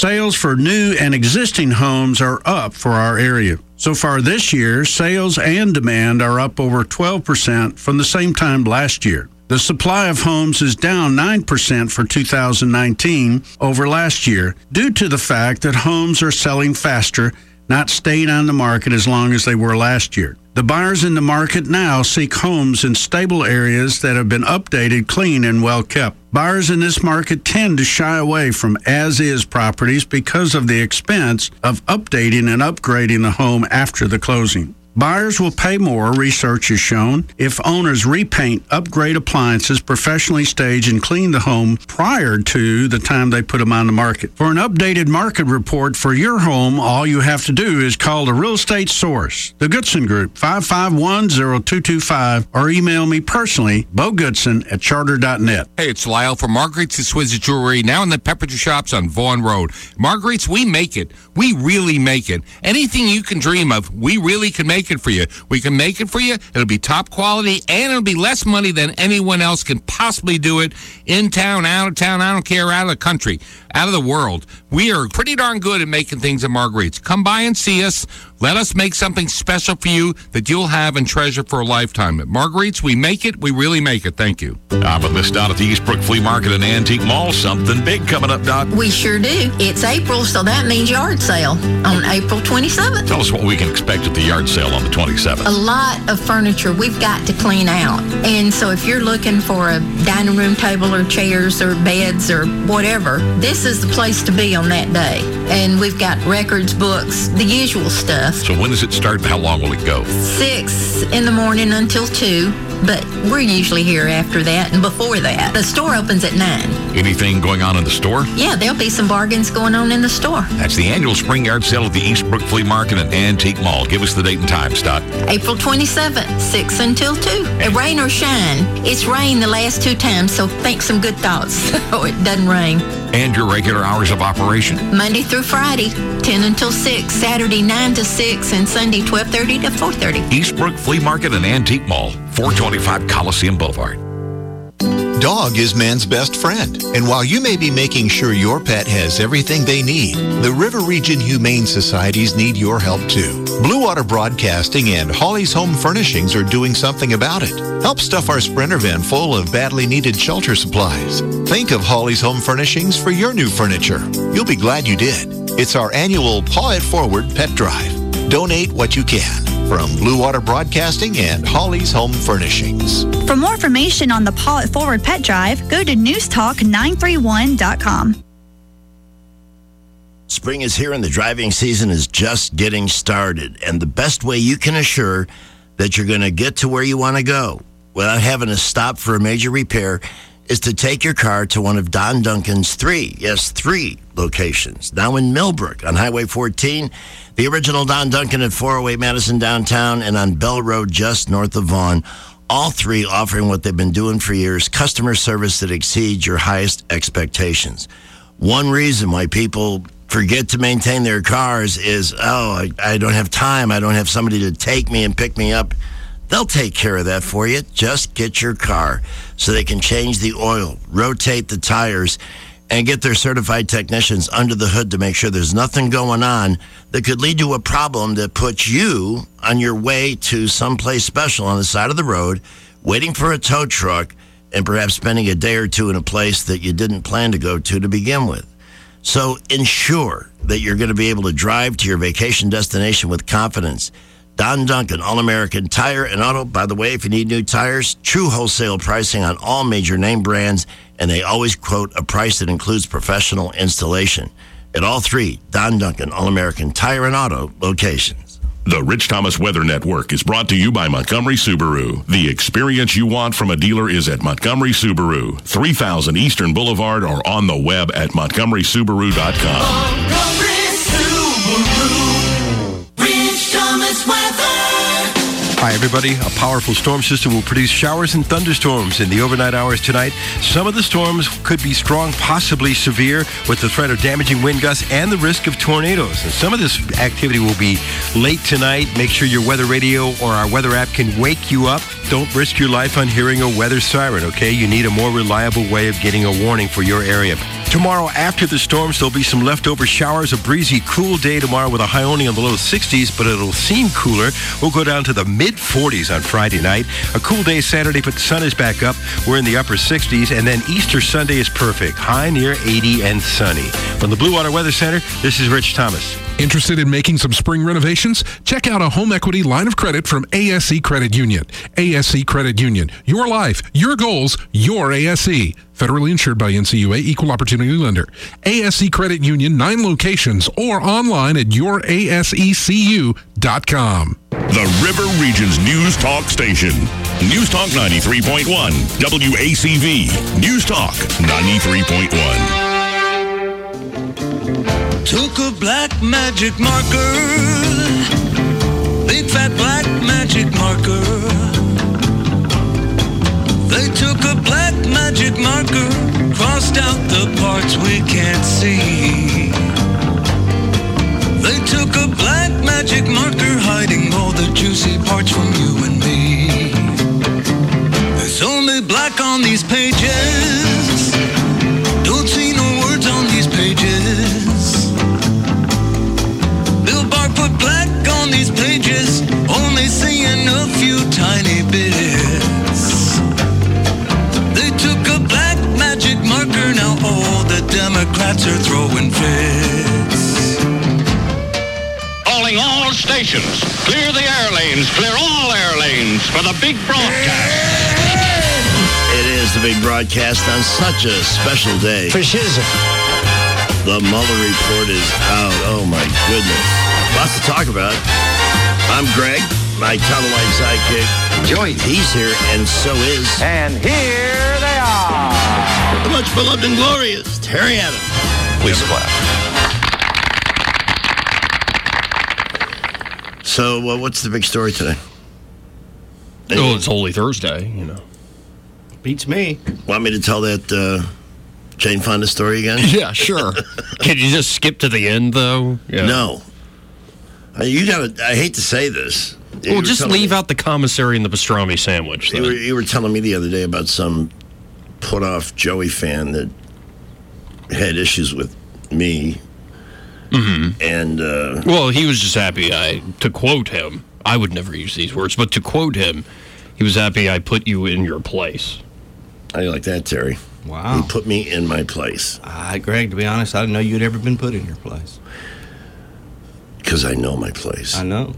Sales for new and existing homes are up for our area. So far this year, sales and demand are up over 12% from the same time last year. The supply of homes is down 9% for 2019 over last year due to the fact that homes are selling faster, not staying on the market as long as they were last year. The buyers in the market now seek homes in stable areas that have been updated, clean, and well kept. Buyers in this market tend to shy away from as-is properties because of the expense of updating and upgrading the home after the closing. Buyers will pay more, research has shown, if owners repaint, upgrade appliances, professionally stage, and clean the home prior to the time they put them on the market. For an updated market report for your home, all you have to do is call the Real Estate Source, the Goodson Group, 551-0225, or email me personally, BoGoodson@charter.net. Hey, it's Lyle from Marguerite's Exquisite Jewelry, now in the Pepperidge Shops on Vaughan Road. Marguerite's, we make it. We really make it. Anything you can dream of, we really can make it for you. We can make it for you. It'll be top quality, and it'll be less money than anyone else can possibly do it. In town, out of town, I don't care, out of the country, out of the world. We are pretty darn good at making things at Marguerite's. Come by and see us. Let us make something special for you that you'll have and treasure for a lifetime. At Marguerite's, we make it. We really make it. Thank you. But missed out at the Eastbrook Flea Market and Antique Mall. Something big coming up, Doc. We sure do. It's April, so that means yard sale on April 27th. Tell us what we can expect at the yard sale on the 27th. A lot of furniture we've got to clean out. And so if you're looking for a dining room table or chairs or beds or whatever, this is the place to be on that day. And we've got records, books, the usual stuff. So when does it start and how long will it go? 6 in the morning until 2, but we're usually here after that and before that. The store opens at 9. Anything going on in the store? Yeah, there'll be some bargains going on in the store. That's the annual spring yard sale at the Eastbrook Flea Market and Antique Mall. Give us the date and time, Stott. April 27th, 6 until 2. Rain or shine. It's rained the last 2 times, so think some good thoughts so it doesn't rain. And your regular hours of operation? Monday through Friday, 10 until 6. Saturday, 9 to 6. And Sunday, 12:30 to 4:30. Eastbrook Flea Market and Antique Mall, 425 Coliseum Boulevard. Dog is man's best friend. And while you may be making sure your pet has everything they need, the River Region Humane Societies need your help too. Blue Water Broadcasting and Holly's Home Furnishings are doing something about it. Help stuff our Sprinter van full of badly needed shelter supplies. Think of Holly's Home Furnishings for your new furniture. You'll be glad you did. It's our annual Paw It Forward Pet Drive. Donate what you can. From Blue Water Broadcasting and Holly's Home Furnishings. For more information on the Paw It Forward Pet Drive, go to newstalk931.com. Spring is here and the driving season is just getting started. And the best way you can assure that you're going to get to where you want to go without having to stop for a major repair is to take your car to one of Don Duncan's 3 locations. Now in Millbrook on Highway 14, the original Don Duncan at 408 Madison downtown, and on Bell Road just north of Vaughan. All 3 offering what they've been doing for years, customer service that exceeds your highest expectations. One reason why people forget to maintain their cars is, I don't have time. I don't have somebody to take me and pick me up. They'll take care of that for you. Just get your car so they can change the oil, rotate the tires, and get their certified technicians under the hood to make sure there's nothing going on that could lead to a problem that puts you on your way to someplace special on the side of the road, waiting for a tow truck, and perhaps spending a day or two in a place that you didn't plan to go to begin with. So ensure that you're going to be able to drive to your vacation destination with confidence. Don Duncan, All-American Tire and Auto. By the way, if you need new tires, true wholesale pricing on all major name brands, and they always quote a price that includes professional installation. At all 3 Don Duncan, All-American Tire and Auto locations. The Rich Thomas Weather Network is brought to you by Montgomery Subaru. The experience you want from a dealer is at Montgomery Subaru, 3000 Eastern Boulevard, or on the web at montgomerysubaru.com. Montgomery Subaru, Rich Thomas Weather. Hi, everybody. A powerful storm system will produce showers and thunderstorms in the overnight hours tonight. Some of the storms could be strong, possibly severe, with the threat of damaging wind gusts and the risk of tornadoes. And some of this activity will be late tonight. Make sure your weather radio or our weather app can wake you up. Don't risk your life on hearing a weather siren, okay? You need a more reliable way of getting a warning for your area. Tomorrow, after the storms, there'll be some leftover showers. A breezy, cool day tomorrow with a high only on the low 60s, but it'll seem cooler. We'll go down to the mid-40s on Friday night. A cool day Saturday, but the sun is back up. We're in the upper 60s, and then Easter Sunday is perfect. High near 80 and sunny. From the Blue Water Weather Center, this is Rich Thomas. Interested in making some spring renovations? Check out a home equity line of credit from ASE Credit Union. ASE Credit Union. Your life, your goals, your ASE. Federally insured by NCUA, Equal Opportunity Lender. ASE Credit Union, 9 locations, or online at yourasecu.com. The River Region's News Talk Station. News Talk 93.1. WACV. News Talk 93.1. Took a black magic marker, big fat black magic marker. They took a black magic marker, crossed out the parts we can't see. They took a black magic marker, hiding all the juicy parts from you and me. There's only black on these pages, don't see no words on these pages. Bill Barr put black on these pages, only seeing a few tiny bits. They took a black magic marker, now all the Democrats are throwing fits. Calling all stations, clear the air lanes, clear all air lanes for the big broadcast. It is the big broadcast on such a special day. For shizzle. The Mueller report is out. Oh, my goodness. Lots to talk about. I'm Greg, my teleline sidekick. Joey, he's here, and so is... And here they are. The much beloved and glorious Terry Adams. Please clap. So, what's the big story today? Oh, it's Holy Thursday, you know. Beats me. Want me to tell that Jane Fonda story again? Yeah, sure. Can you just skip to the end, though? Yeah. No. You gotta, I hate to say this. Well, just leave out the commissary and the pastrami sandwich. You were telling me the other day about some put-off Joey fan that had issues with me. Mm-hmm. And, well, he was just happy to quote him, I would never use these words, but to quote him, he was happy I put you in your place. How do you like that, Terry? Wow. He put me in my place. Greg, to be honest, I didn't know you'd ever been put in your place. Because I know my place. I know.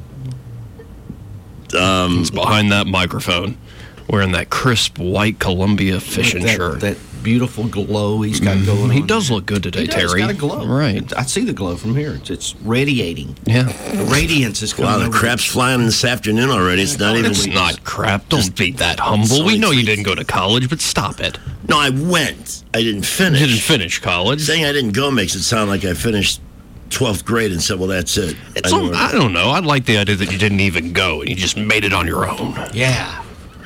He's behind that microphone, wearing that crisp white Columbia fishing shirt. That beautiful glow he's got going on. He does look good today, Terry. He's got a glow. Right. I see the glow from here. It's radiating. Yeah. The radiance is coming. Wow, the crap's flying this afternoon already. It's not even... It's not crap. Don't be that humble. We know you didn't go to college, but stop it. No, I went. I didn't finish. You didn't finish college. Saying I didn't go makes it sound like I finished 12th grade and said, well, that's it. I don't know. I like the idea that you didn't even go and you just made it on your own. Yeah.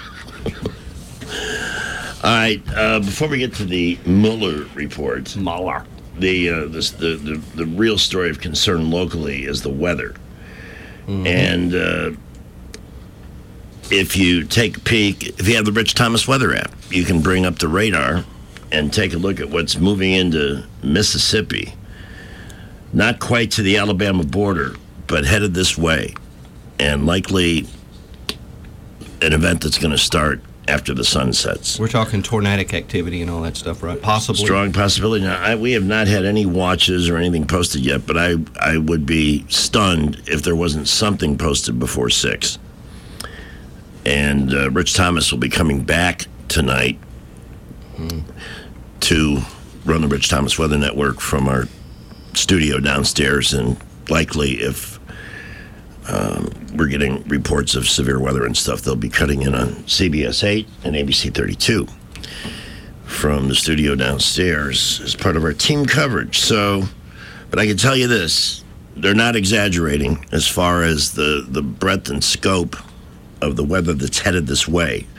All right. Before we get to the Mueller report, the real story of concern locally is the weather. Mm-hmm. And if you take a peek, if you have the Rich Thomas weather app, you can bring up the radar and take a look at what's moving into Mississippi. Not quite to the Alabama border, but headed this way. And likely an event that's going to start after the sun sets. We're talking tornadic activity and all that stuff, right? Possibly. Strong possibility. Now, we have not had any watches or anything posted yet, but I would be stunned if there wasn't something posted before 6. And Rich Thomas will be coming back tonight to run the Rich Thomas Weather Network from our studio downstairs, and likely if we're getting reports of severe weather and stuff, they'll be cutting in on CBS 8 and ABC 32 from the studio downstairs as part of our team coverage. So, but I can tell you this, they're not exaggerating as far as the breadth and scope of the weather that's headed this way.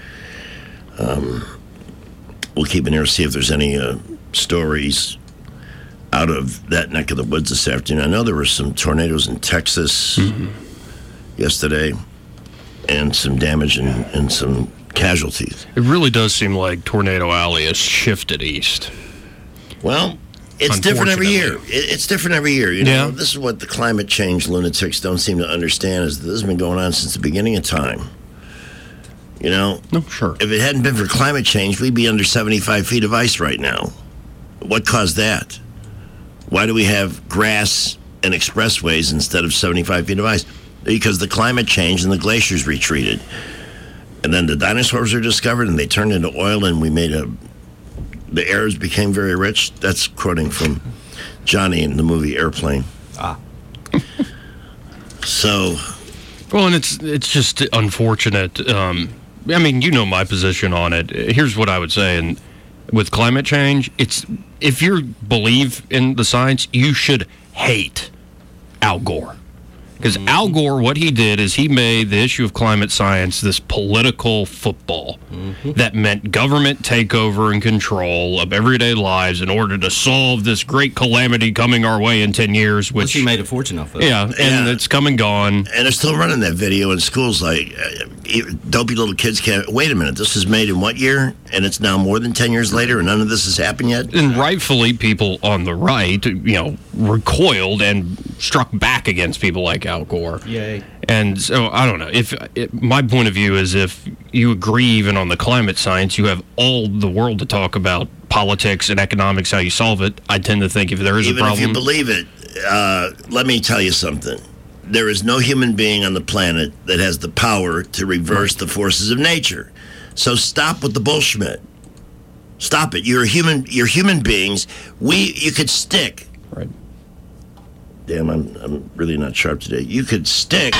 We'll keep an ear to see if there's any stories out of that neck of the woods this afternoon. I know there were some tornadoes in Texas yesterday and some damage and some casualties. It really does seem like Tornado Alley has shifted east. Well, It's different every year. unfortunately. It's different every year. You know, Yeah. this is what the climate change lunatics don't seem to understand is that this has been going on since the beginning of time. You know? No, sure. If it hadn't been for climate change, we'd be under 75 feet of ice right now. What caused that? Why do we have grass and expressways instead of 75 feet of ice? Because the climate changed and the glaciers retreated. And then the dinosaurs were discovered and they turned into oil and we made the Arabs became very rich. That's quoting from Johnny in the movie Airplane. So, well, and it's just unfortunate. I mean, you know my position on it. Here's what I would say, and with climate change, it's if you believe in the science, you should hate Al Gore. Because Al Gore, what he did is he made the issue of climate science this political football that meant government takeover and control of everyday lives in order to solve this great calamity coming our way in 10 years. Which he made a fortune off of it. Yeah, and it's come and gone. And they're still running that video in schools like dopey little kids can't. Wait a minute, this was made in what year? And it's now more than 10 years later and none of this has happened yet? And rightfully, people on the right, recoiled and struck back against people like Al Gore. Yay. And so, I don't know. My point of view is if you agree even on the climate science, you have all the world to talk about politics and economics, how you solve it. I tend to think if there is Even a problem... if you believe it, let me tell you something. There is no human being on the planet that has the power to reverse the forces of nature. So stop with the bullshit. Stop it. You're human beings. You could stick. Right. Damn, I'm really not sharp today. You could stick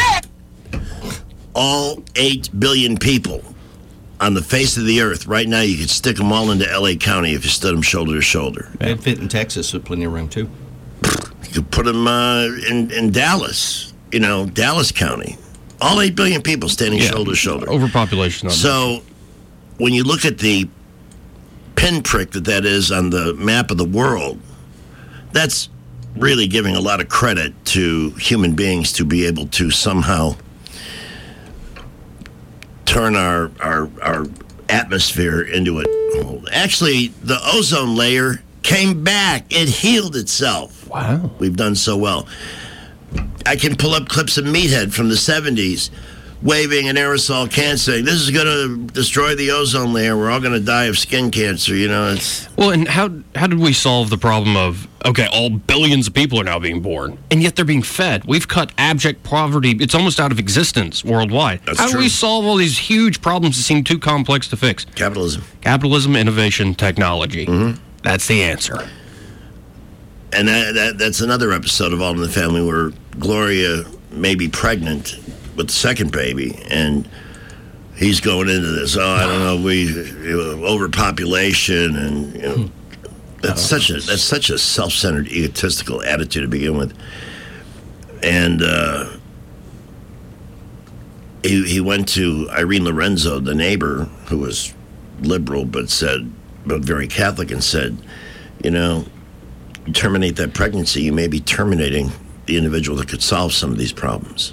all 8 billion people on the face of the earth right now. You could stick them all into L.A. County if you stood them shoulder to shoulder. It'd fit in Texas with plenty of room, too. You could put them in Dallas, Dallas County. All 8 billion people standing shoulder to shoulder. Overpopulation. So when you look at the pinprick that is on the map of the world, that's really giving a lot of credit to human beings to be able to somehow turn our atmosphere into a... Actually, the ozone layer came back. It healed itself. Wow. We've done so well. I can pull up clips of Meathead from the 70s waving an aerosol can saying, this is going to destroy the ozone layer. We're all going to die of skin cancer. Well, and how did we solve the problem of, all billions of people are now being born, and yet they're being fed? We've cut abject poverty. It's almost out of existence worldwide. That's how do true. we solve all these huge problems that seem too complex to fix? Capitalism. Capitalism, innovation, technology. Mm-hmm. That's the answer. And that's another episode of All in the Family where Gloria may be pregnant with the second baby, and he's going into this. I don't know, overpopulation, and that's such a self-centered, egotistical attitude to begin with. And he went to Irene Lorenzo, the neighbor, who was liberal but very Catholic, and said, you terminate that pregnancy, you may be terminating the individual that could solve some of these problems.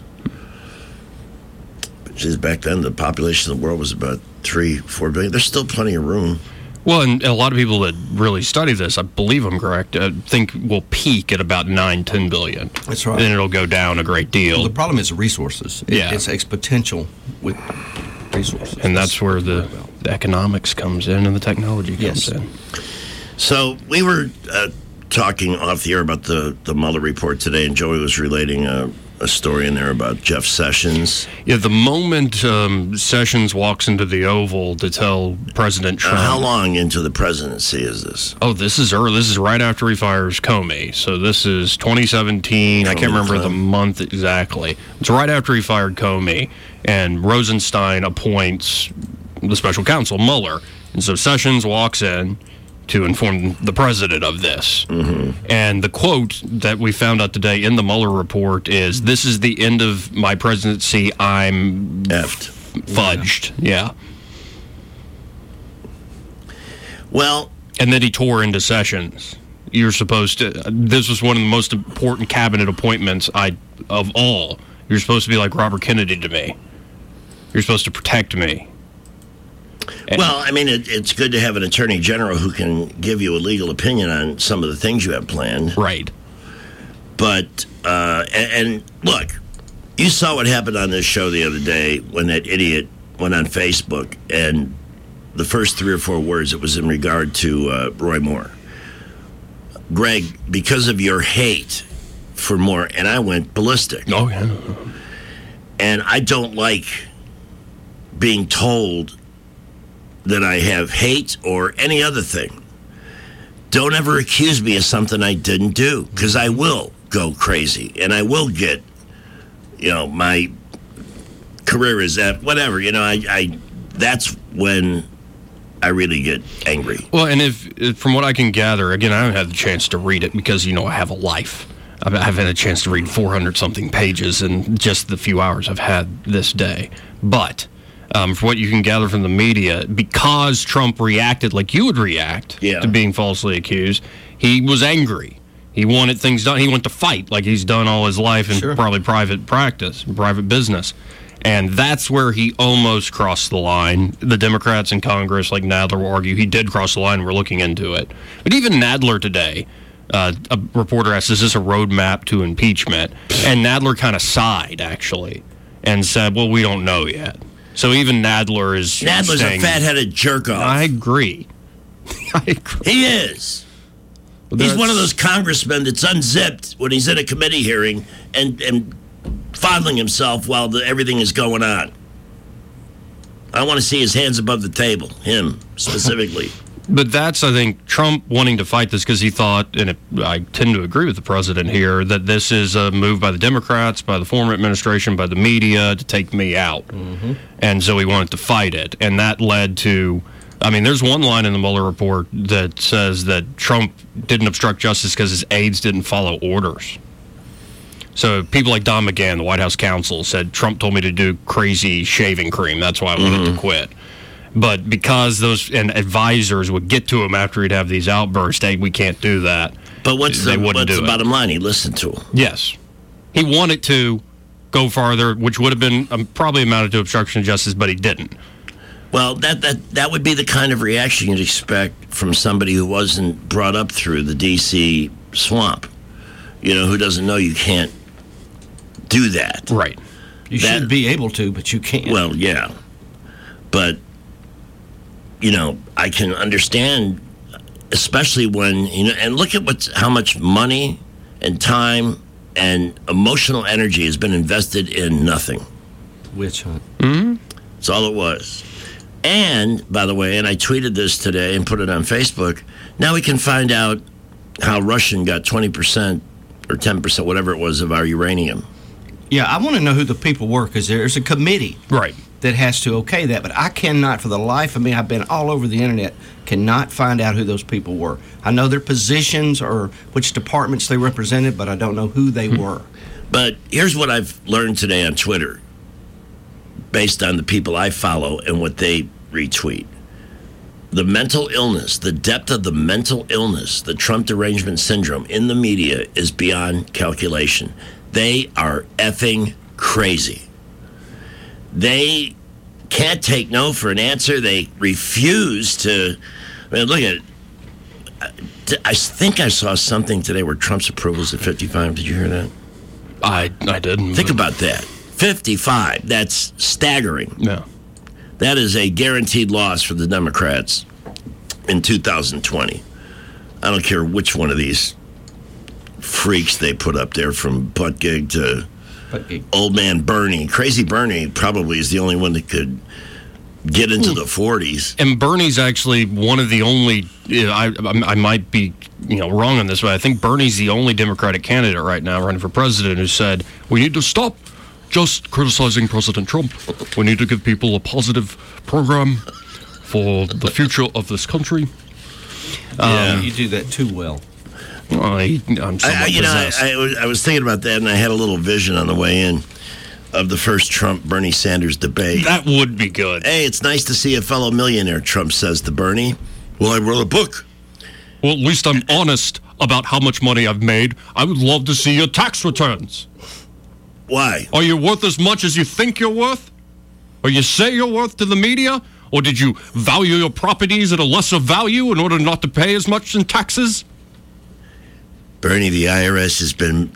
Just back then, the population of the world was about 3-4 billion. There's still plenty of room. Well, and a lot of people that really study this, I believe I'm correct, think will peak at about 9-10 billion. That's right. Then it'll go down a great deal. Well, the problem is resources. It's exponential with resources. And that's where the economics comes in and the technology comes in. So we were talking off the air about the Mueller report today, and Joey was relating a story in there about Jeff Sessions. Yeah, the moment Sessions walks into the Oval to tell President Trump... how long into the presidency is this? Oh, this is early. This is right after he fires Comey. So this is 2017. I can't remember the month exactly. It's right after he fired Comey, and Rosenstein appoints the special counsel, Mueller. And so Sessions walks in to inform the president of this. Mm-hmm. And the quote that we found out today in the Mueller report is, "This is the end of my presidency. I'm fudged." Yeah. Well... And then he tore into Sessions. You're supposed to... This was one of the most important cabinet appointments of all. You're supposed to be like Robert Kennedy to me. You're supposed to protect me. Well, I mean, it's good to have an attorney general who can give you a legal opinion on some of the things you have planned. Right. But, and look, you saw what happened on this show the other day when that idiot went on Facebook, and the first 3 or 4 words, it was in regard to Roy Moore. Greg, because of your hate for Moore, and I went ballistic. Oh, yeah. And I don't like being told that I have hate or any other thing. Don't ever accuse me of something I didn't do, because I will go crazy, and I will get, my career is at whatever, I that's when I really get angry. Well, and if from what I can gather, again, I haven't had the chance to read it because, I have a life. I've had a chance to read 400-something pages in just the few hours I've had this day. But from what you can gather from the media, because Trump reacted like you would react to being falsely accused, he was angry. He wanted things done. He wanted to fight like he's done all his life in probably private practice, private business. And that's where he almost crossed the line. The Democrats in Congress, like Nadler, will argue he did cross the line. We're looking into it. But even Nadler today, a reporter asked, is this a roadmap to impeachment? And Nadler kind of sighed, actually, and said, well, we don't know yet. So even Nadler is Nadler's saying, a fat-headed jerk-off. I agree. He is. He's one of those congressmen that's unzipped when he's in a committee hearing and fondling himself while everything is going on. I want to see his hands above the table, him specifically. But that's, I think, Trump wanting to fight this because he thought, and I tend to agree with the president here, that this is a move by the Democrats, by the former administration, by the media to take me out. Mm-hmm. And so he wanted to fight it. And that led to, there's one line in the Mueller report that says that Trump didn't obstruct justice because his aides didn't follow orders. So people like Don McGahn, the White House counsel, said Trump told me to do crazy shaving cream. That's why I wanted to quit. But because those advisors would get to him after he'd have these outbursts, we can't do that. But what's the bottom line? He listened to him. Yes. He wanted to go farther, which would have been probably amounted to obstruction of justice, but he didn't. Well, that would be the kind of reaction you'd expect from somebody who wasn't brought up through the D.C. swamp, who doesn't know you can't do that. Right. You should be able to, but you can't. Well, yeah. But, I can understand, especially when, and look at how much money and time and emotional energy has been invested in nothing. Witch hunt. Mm-hmm. That's all it was. And, by the way, and I tweeted this today and put it on Facebook, now we can find out how Russian got 20% or 10%, whatever it was, of our uranium. Yeah, I want to know who the people were, because there's a committee that has to okay that. But I cannot, for the life of me, I've been all over the internet, cannot find out who those people were. I know their positions or which departments they represented, but I don't know who they were. But here's what I've learned today on Twitter, based on the people I follow and what they retweet. The mental illness, the depth of the mental illness, the Trump derangement syndrome in the media is beyond calculation. They are effing crazy. They can't take no for an answer. They refuse to. Look at it. I think I saw something today where Trump's approval is at 55. Did you hear that? I didn't. Think about that. 55. That's staggering. Yeah. That is a guaranteed loss for the Democrats in 2020. I don't care which one of these freaks they put up there, from Buttigieg to Old Man Bernie. Crazy Bernie probably is the only one that could get into the 40s. And Bernie's actually one of the only, I might be wrong on this, but I think Bernie's the only Democratic candidate right now running for president who said, we need to stop just criticizing President Trump. We need to give people a positive program for the future of this country. You do that too well. Well, I'm possessed. I was thinking about that, and I had a little vision on the way in of the first Trump-Bernie Sanders debate. That would be good. Hey, it's nice to see a fellow millionaire, Trump says to Bernie. Well, I wrote a book. Well, at least I'm honest about how much money I've made. I would love to see your tax returns. Why? Are you worth as much as you think you're worth? Or you say you're worth to the media? Or did you value your properties at a lesser value in order not to pay as much in taxes? Bernie, the IRS has been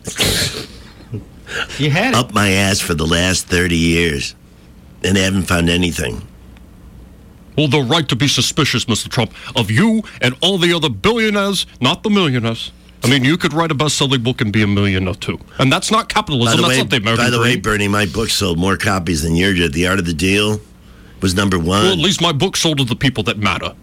up my ass for the last 30 years, and they haven't found anything. Well, the right to be suspicious, Mr. Trump, of you and all the other billionaires, not the millionaires. I mean, you could write a best-selling book and be a millionaire, too. And that's not capitalism. That's not the American dream. By the way, Bernie, my book sold more copies than yours did. The Art of the Deal was number one. Well, at least my book sold to the people that matter.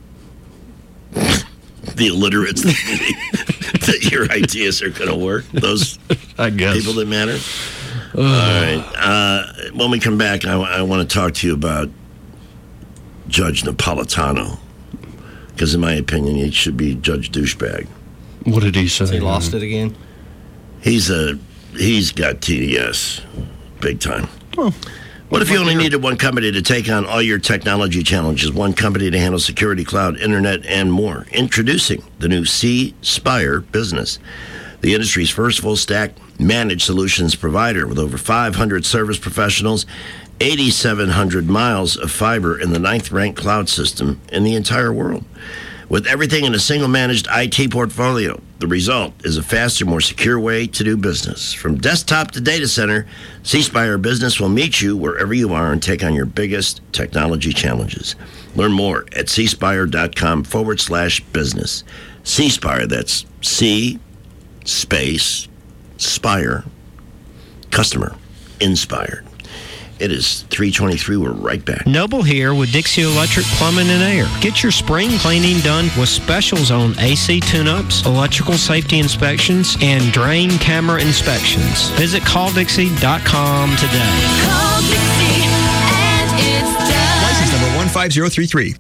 The illiterates that your ideas are going to work. Those I guess. People that matter. All right. When we come back, I want to talk to you about Judge Napolitano. Because in my opinion, he should be Judge Douchebag. What did he say? He lost it again? He's got TDS. Big time. Oh. What if you only needed one company to take on all your technology challenges, one company to handle security, cloud, internet, and more? Introducing the new C Spire Business, the industry's first full-stack managed solutions provider with over 500 service professionals, 8,700 miles of fiber, and the 9th-ranked cloud system in the entire world. With everything in a single managed IT portfolio, the result is a faster, more secure way to do business. From desktop to data center, C Spire Business will meet you wherever you are and take on your biggest technology challenges. Learn more at cspire.com/business. C Spire, that's C space Spire, customer inspired. It is 3:23. We're right back. Noble here with Dixie Electric Plumbing and Air. Get your spring cleaning done with specials on AC tune-ups, electrical safety inspections, and drain camera inspections. Visit calldixie.com today. Call Dixie and it's done. License number 15033.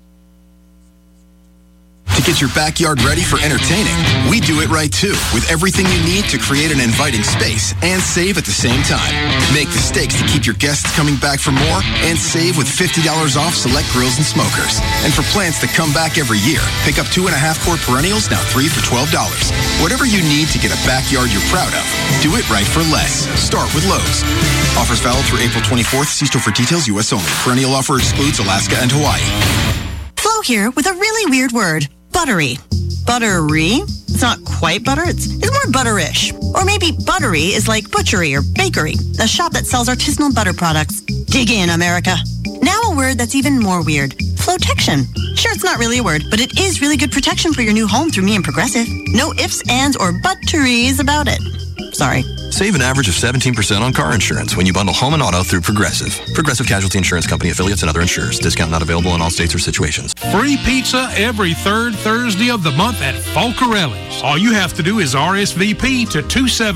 To get your backyard ready for entertaining, we do it right too, with everything you need to create an inviting space and save at the same time. Make the stakes to keep your guests coming back for more and save with $50 off select grills and smokers. And for plants that come back every year, pick up 2.5-quart perennials, now 3 for $12. Whatever you need to get a backyard you're proud of, do it right for less. Start with Lowe's. Offers valid through April 24th. See store for details, U.S. only. Perennial offer excludes Alaska and Hawaii. Flo here with a really weird word. Buttery. Buttery? It's not quite butter, it's more butterish. Or maybe buttery is like butchery or bakery, a shop that sells artisanal butter products. Dig in, America. Now a word that's even more weird. Flotection. Sure, it's not really a word, but it is really good protection for your new home through me and Progressive. No ifs, ands, or butteries about it. Sorry. Save an average of 17% on car insurance when you bundle home and auto through Progressive. Progressive Casualty Insurance Company, affiliates, and other insurers. Discount not available in all states or situations. Free pizza every third Thursday of the month at Folcarelli's. All you have to do is RSVP to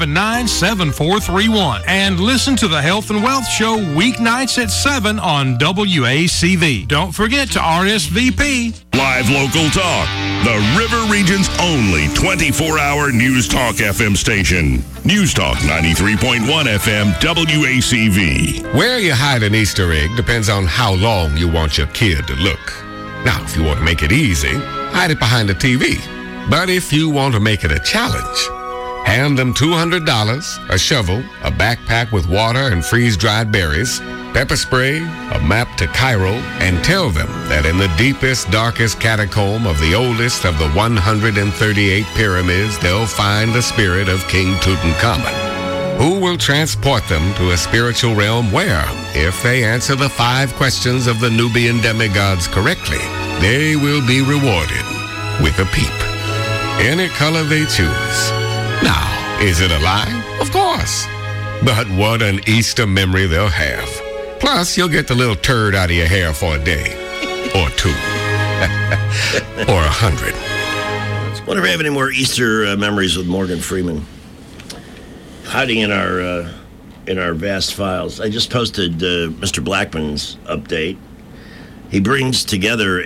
279-7431 and listen to the Health and Wealth Show weeknights at 7 on WACV. Don't forget to RSVP. Live local talk. The River Region's only 24-hour News Talk FM station. News Talk 93.1 FM WACV. Where you hide an Easter egg depends on how long you want your kid to look. Now, if you want to make it easy, hide it behind the TV. But if you want to make it a challenge, hand them $200, a shovel, a backpack with water and freeze-dried berries, pepper spray, a map to Cairo, and tell them that in the deepest, darkest catacomb of the oldest of the 138 pyramids, they'll find the spirit of King Tutankhamun, who will transport them to a spiritual realm where, if they answer the 5 questions of the Nubian demigods correctly, they will be rewarded with a peep. Any color they choose. Now, is it a lie? Of course. But what an Easter memory they'll have. Plus, you'll get the little turd out of your hair for a day. Or 2. Or 100. Wonder if we have any more Easter memories with Morgan Freeman. Hiding in our vast files. I just posted Mr. Blackman's update. He brings together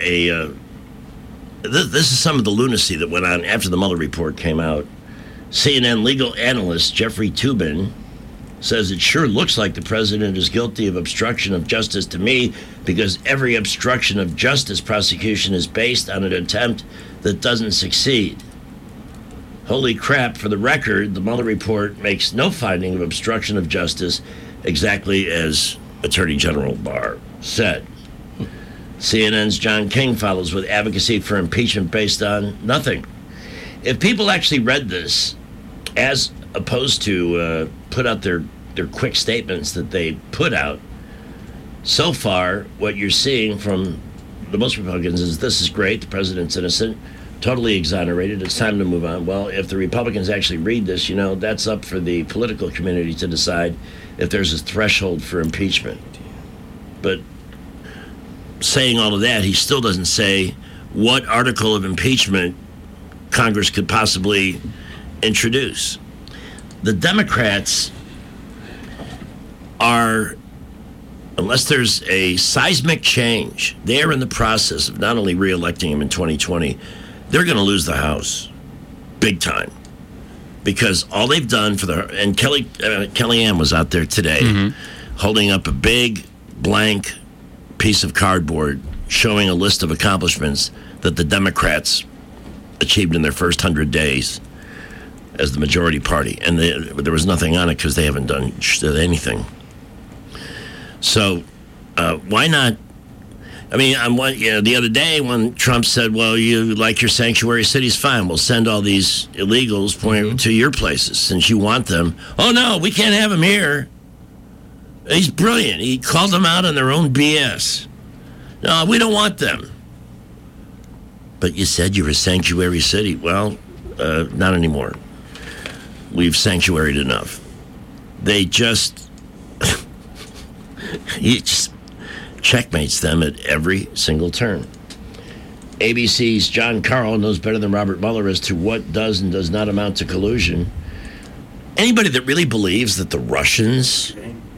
this is some of the lunacy that went on after the Mueller report came out. CNN legal analyst Jeffrey Toobin says it sure looks like the president is guilty of obstruction of justice to me because every obstruction of justice prosecution is based on an attempt that doesn't succeed. Holy crap, for the record, the Mueller report makes no finding of obstruction of justice, exactly as Attorney General Barr said. CNN's John King follows with advocacy for impeachment based on nothing. If people actually read this, as opposed to put out their quick statements that they put out, so far, what you're seeing from the most Republicans is this is great, the president's innocent, totally exonerated, it's time to move on. Well, if the Republicans actually read this, that's up for the political community to decide if there's a threshold for impeachment. But saying all of that, he still doesn't say what article of impeachment Congress could possibly introduce. The Democrats are, unless there's a seismic change, they are in the process of not only re-electing him in 2020, they're going to lose the House big time. Because all they've done and Kellyanne was out there today holding up a big blank piece of cardboard showing a list of accomplishments that the Democrats achieved in their first 100 days as the majority party. And there was nothing on it because they haven't done anything. So why not? I mean, the other day when Trump said, well, you like your sanctuary cities, fine. We'll send all these illegals to your places since you want them. Oh, no, we can't have them here. He's brilliant. He called them out on their own BS. No, we don't want them. But you said you're a sanctuary city. Well, not anymore. We've sanctuaried enough. He just checkmates them at every single turn. ABC's John Carl knows better than Robert Mueller as to what does and does not amount to collusion. Anybody that really believes that the Russians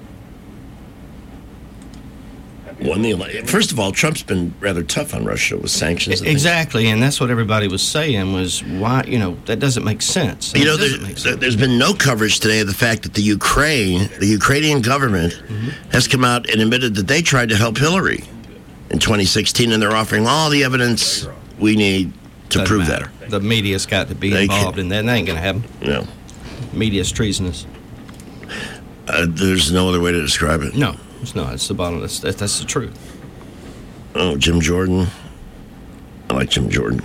won the election. First of all, Trump's been rather tough on Russia with sanctions. Exactly, and that's what everybody was saying was, why, that doesn't make sense. There's been no coverage today of the fact that the Ukrainian government has come out and admitted that they tried to help Hillary in 2016, and they're offering all the evidence we need to prove that. The media's got to be involved in that. That ain't going to happen. No. Media's treasonous. There's no other way to describe it. No. No, it's the bottom. That's the truth. Oh, Jim Jordan. I like Jim Jordan.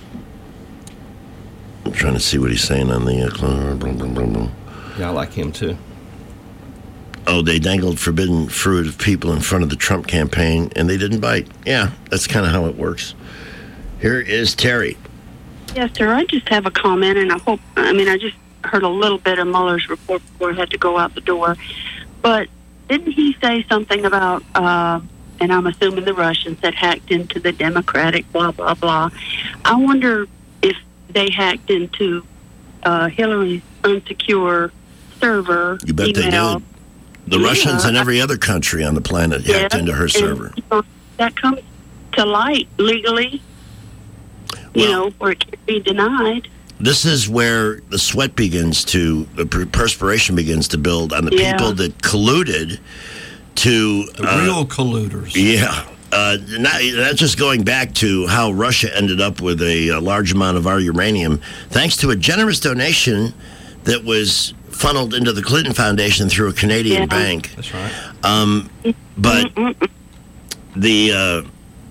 I'm trying to see what he's saying on the... Yeah, I like him too. Oh, they dangled forbidden fruit of people in front of the Trump campaign, and they didn't bite. Yeah, that's kind of how it works. Here is Terry. Yes, sir. I just have a comment, and I just heard a little bit of Mueller's report before I had to go out the door. But didn't he say something about, and I'm assuming the Russians had hacked into the Democratic blah, blah, blah. I wonder if they hacked into Hillary's unsecure server. You bet email. They did. The Russians and every other country on the planet hacked into her server. That comes to light legally, where it can't be denied. This is where the sweat the perspiration begins to build on the people that colluded to... The real colluders. Yeah. Not just going back to how Russia ended up with a large amount of our uranium, thanks to a generous donation that was funneled into the Clinton Foundation through a Canadian bank. That's right. But the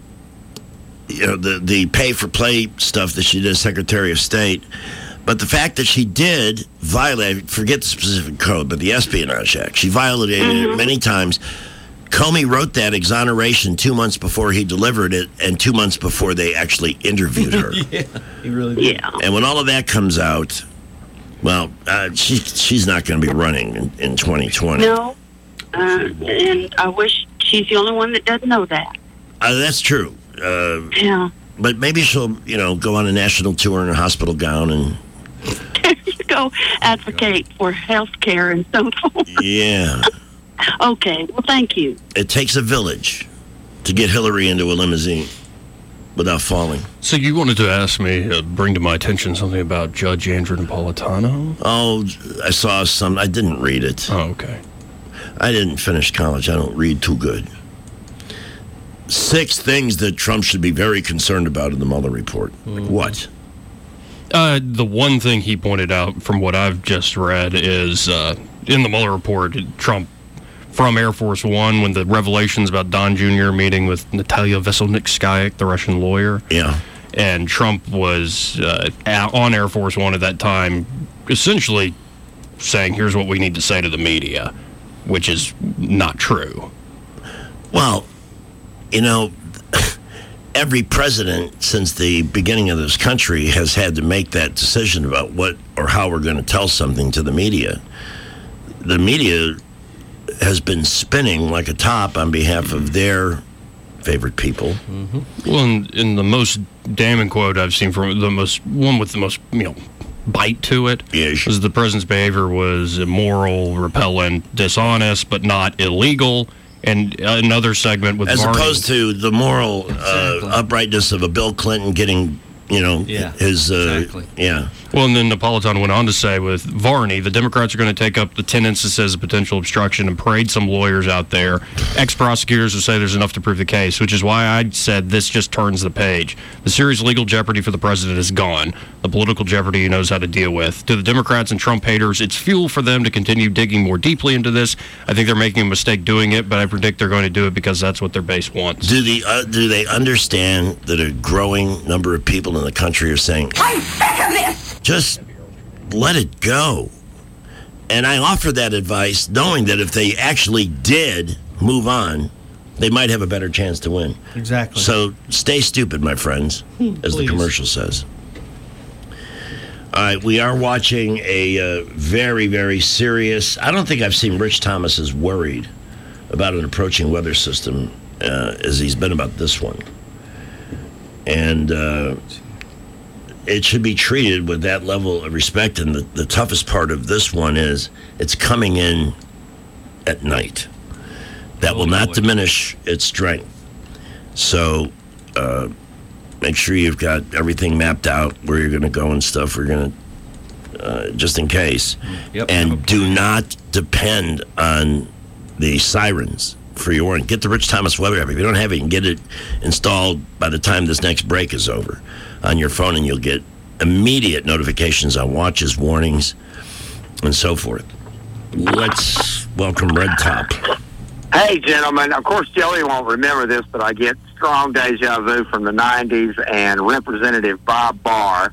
pay for play stuff that she did as Secretary of State, but the fact that she did violate, forget the specific code, but the Espionage Act, she violated it many times. Comey wrote that exoneration 2 months before he delivered it and 2 months before they actually interviewed her. Yeah, he really did. Yeah. And when all of that comes out, well, she's not going to be running in 2020. No, and I wish she's the only one that doesn't know that. That's true. Yeah. But maybe she'll, go on a national tour in a hospital gown and... There you go. Advocate for health care and so forth. Yeah. Okay. Well, thank you. It takes a village to get Hillary into a limousine without falling. So you wanted to ask me, bring to my attention something about Judge Andrew Napolitano? Oh, I saw some. I didn't read it. Oh, okay. I didn't finish college. I don't read too good. 6 things that Trump should be very concerned about in the Mueller report. Like what? The one thing he pointed out from what I've just read is in the Mueller report, Trump from Air Force One when the revelations about Don Jr. meeting with Natalia Veselnitskaya, the Russian lawyer. Yeah. And Trump was on Air Force One at that time, essentially saying, here's what we need to say to the media, which is not true. Well, you know, every president since the beginning of this country has had to make that decision about what or how we're going to tell something to the media. The media has been spinning like a top on behalf of their favorite people. Mm-hmm. Well, in the most damning quote I've seen from one with the most, bite to it was the president's behavior was immoral, repellent, dishonest, but not illegal. And another segment with as Varney. Opposed to the moral uprightness of a Bill Clinton getting, his Well, and then Napolitano went on to say with Varney, the Democrats are going to take up the 10 instances of potential obstruction and parade some lawyers out there, ex-prosecutors who say there's enough to prove the case, which is why I said this just turns the page. The serious legal jeopardy for the president is gone. The political jeopardy he knows how to deal with. To the Democrats and Trump haters, it's fuel for them to continue digging more deeply into this. I think they're making a mistake doing it, but I predict they're going to do it because that's what their base wants. Do they understand that a growing number of people in the country are saying, I'm sick of this! Just let it go. And I offer that advice knowing that if they actually did move on, they might have a better chance to win. Exactly. So stay stupid, my friends, as the commercial says. All right, we are watching a very, very serious... I don't think I've seen Rich Thomas as worried about an approaching weather system as he's been about this one. And... it should be treated with that level of respect. And the toughest part of this one is it's coming in at night. That will not diminish its strength. So make sure you've got everything mapped out where you're going to go and stuff. We're going to, just in case. Yep. And do not depend on the sirens for your warning. Get the Rich Thomas weather app. If you don't have it, you can get it installed by the time this next break is over on your phone, and you'll get immediate notifications on watches, warnings, and so forth. Let's welcome Red Top. Hey, gentlemen. Of course, Joey won't remember this, but I get strong deja vu from the 90s and Representative Bob Barr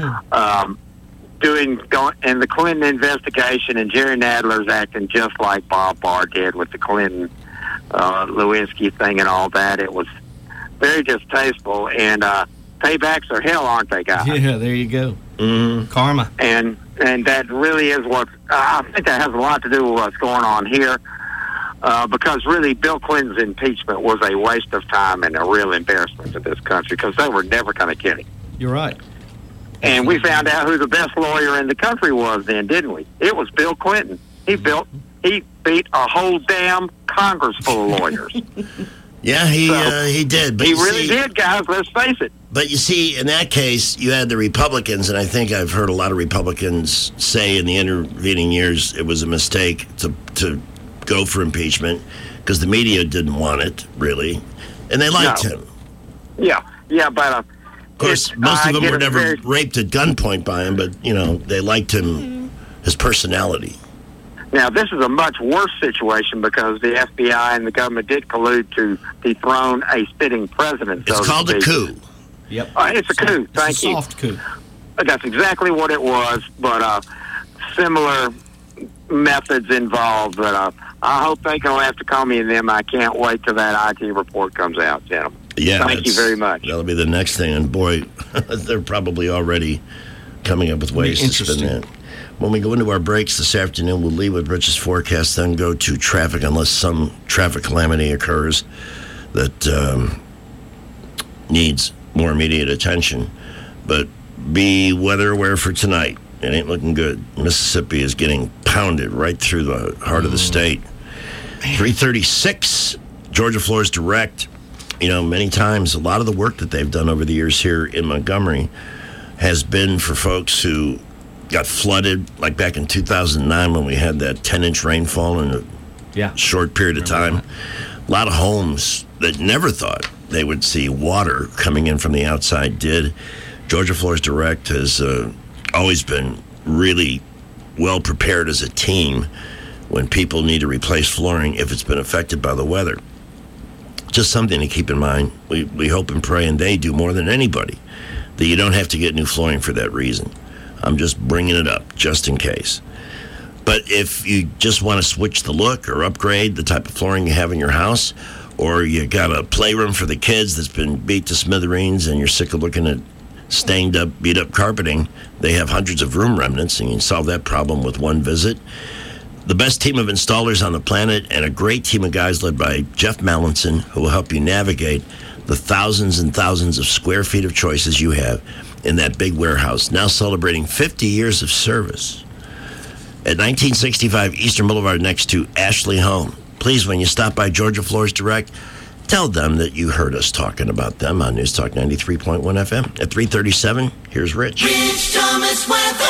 in the Clinton investigation, and Jerry Nadler's acting just like Bob Barr did with the Clinton Lewinsky thing and all that. It was very distasteful, and paybacks are hell, aren't they, guys? Yeah, there you go. Mm-hmm. Karma. And that really is what I think that has a lot to do with what's going on here, because really Bill Clinton's impeachment was a waste of time and a real embarrassment to this country, because they were never going to get him. You're right. And we found out who the best lawyer in the country was then, didn't we? It was Bill Clinton. He beat a whole damn Congress full of lawyers. Yeah, he did. But he really did, guys. Let's face it. But you see, in that case, you had the Republicans, and I think I've heard a lot of Republicans say in the intervening years it was a mistake to go for impeachment because the media didn't want it, really. And they liked him. Yeah, but... of course, most of them were never raped at gunpoint by him, but, they liked him, his personality. Now, this is a much worse situation because the FBI and the government did collude to dethrone a sitting president. It's called a coup. Yep. It's a coup. Thank you. Soft coup. That's exactly what it was, but similar methods involved. But I hope they go after Comey and them. I can't wait till that IT report comes out, gentlemen. Yeah, thank you very much. That'll be the next thing. And boy, they're probably already coming up with ways to spin that. When we go into our breaks this afternoon, we'll leave with Rich's forecast, then go to traffic unless some traffic calamity occurs that needs more immediate attention. But be weather aware for tonight. It ain't looking good. Mississippi is getting pounded right through the heart of the state. 336, Georgia Floors Direct. Many times, a lot of the work that they've done over the years here in Montgomery has been for folks who got flooded, like back in 2009 when we had that 10-inch rainfall in a short period of time. A lot of homes that never thought they would see water coming in from the outside did. Georgia Floors Direct has always been really well prepared as a team when people need to replace flooring if it's been affected by the weather. Just something to keep in mind. We hope and pray, and they do more than anybody, that you don't have to get new flooring for that reason. I'm just bringing it up just in case. But if you just want to switch the look or upgrade the type of flooring you have in your house, or you got a playroom for the kids that's been beat to smithereens and you're sick of looking at stained up, beat up carpeting, they have hundreds of room remnants, and you can solve that problem with one visit. The best team of installers on the planet, and a great team of guys led by Jeff Mallinson, who will help you navigate the thousands and thousands of square feet of choices you have in that big warehouse, now celebrating 50 years of service. At 1965 Eastern Boulevard next to Ashley Home. Please, when you stop by Georgia Floors Direct, tell them that you heard us talking about them on News Talk 93.1 FM. At 3:37, here's Rich. Rich Thomas weather.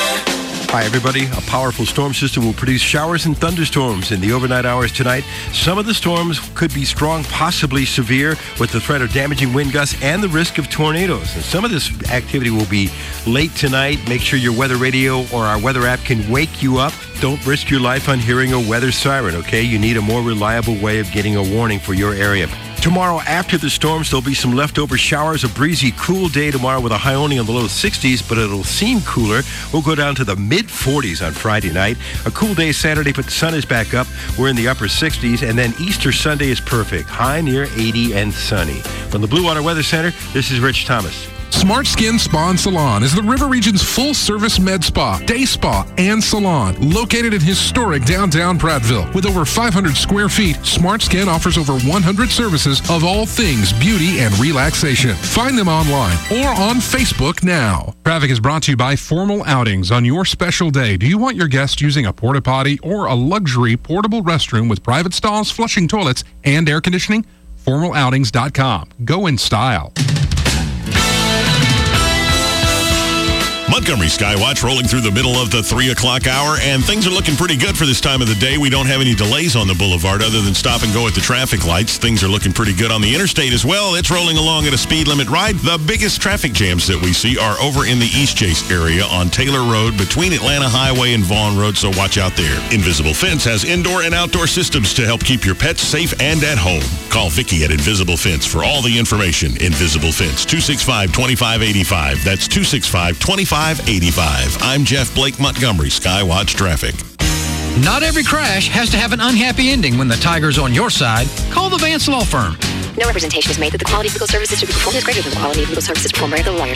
Hi, everybody. A powerful storm system will produce showers and thunderstorms in the overnight hours tonight. Some of the storms could be strong, possibly severe, with the threat of damaging wind gusts and the risk of tornadoes. And some of this activity will be late tonight. Make sure your weather radio or our weather app can wake you up. Don't risk your life on hearing a weather siren, okay? You need a more reliable way of getting a warning for your area. Tomorrow, after the storms, there'll be some leftover showers. A breezy, cool day tomorrow with a high only in the low 60s, but it'll seem cooler. We'll go down to the mid-40s on Friday night. A cool day Saturday, but the sun is back up. We're in the upper 60s, and then Easter Sunday is perfect. High near 80 and sunny. From the Blue Water Weather Center, this is Rich Thomas. Smart Skin Spa and Salon is the River Region's full-service med spa, day spa, and salon. Located in historic downtown Prattville. With over 500 square feet, Smart Skin offers over 100 services of all things beauty and relaxation. Find them online or on Facebook now. Traffic is brought to you by Formal Outings. On your special day, do you want your guests using a porta potty or a luxury portable restroom with private stalls, flushing toilets, and air conditioning? FormalOutings.com. Go in style. Montgomery Skywatch rolling through the middle of the 3 o'clock hour, and things are looking pretty good for this time of the day. We don't have any delays on the boulevard other than stop and go at the traffic lights. Things are looking pretty good on the interstate as well. It's rolling along at a speed limit ride. The biggest traffic jams that we see are over in the East Chase area on Taylor Road between Atlanta Highway and Vaughn Road, so watch out there. Invisible Fence has indoor and outdoor systems to help keep your pets safe and at home. Call Vicki at Invisible Fence for all the information. Invisible Fence, 265-2585. That's 265-2585. I'm Jeff Blake, Montgomery Skywatch Traffic. Not every crash has to have an unhappy ending. When the tiger's on your side, call the Vance Law Firm. No representation is made that the quality of legal services to be performed is greater than the quality of legal services performed by other lawyers.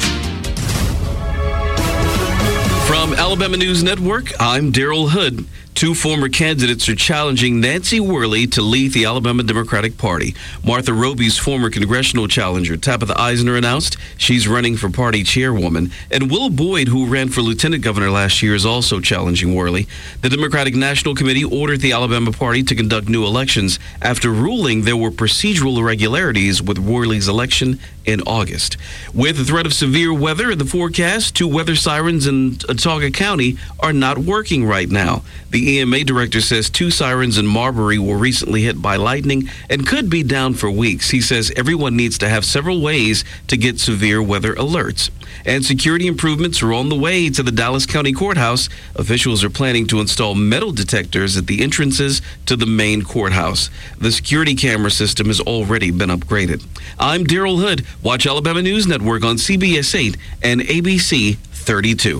From Alabama News Network, I'm Daryl Hood. Two former candidates are challenging Nancy Worley to lead the Alabama Democratic Party. Martha Roby's former congressional challenger, Tabitha Eisner, announced she's running for party chairwoman. And Will Boyd, who ran for lieutenant governor last year, is also challenging Worley. The Democratic National Committee ordered the Alabama Party to conduct new elections after ruling there were procedural irregularities with Worley's election in August. With the threat of severe weather in the forecast, 2 weather sirens in Autauga County are not working right now. The EMA director says 2 sirens in Marbury were recently hit by lightning and could be down for weeks. He says everyone needs to have several ways to get severe weather alerts. And security improvements are on the way to the Dallas County Courthouse. Officials are planning to install metal detectors at the entrances to the main courthouse. The security camera system has already been upgraded. I'm Daryl Hood. Watch Alabama News Network on CBS 8 and ABC 32.